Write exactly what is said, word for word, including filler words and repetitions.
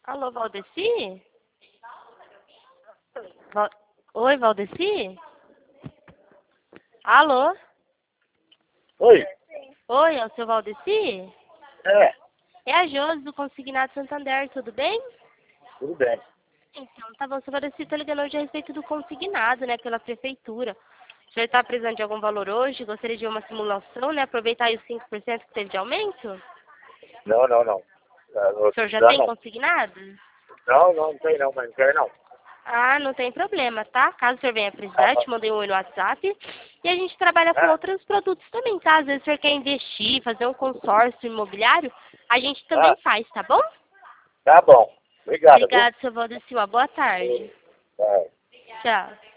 Alô, Valdeci? Val... Oi, Valdeci? Alô? Oi? Oi, é o seu Valdeci? É, É a Josi do Consignado Santander, tudo bem? tudo bem. Então, tá bom, seu Valdeci, tô ligando hoje a respeito do consignado, né, pela prefeitura. O senhor está precisando de algum valor hoje? Gostaria de uma simulação, né, aproveitar aí os cinco por cento que teve de aumento? Não, não, não. Ah, não vou O senhor já precisar, tem não. consignado? Não, não, não tem não, mas não quero não. Ah, não tem problema, tá? Caso o senhor venha Ah, precisar, eu te mandei um oi no WhatsApp. E a gente trabalha com ah, outros produtos também, tá? Às vezes o senhor quer investir, fazer um consórcio imobiliário, a gente também ah, faz, tá bom? tá bom. Obrigado, viu? Obrigada, seu Valdeci. Boa tarde. Vai. Tchau.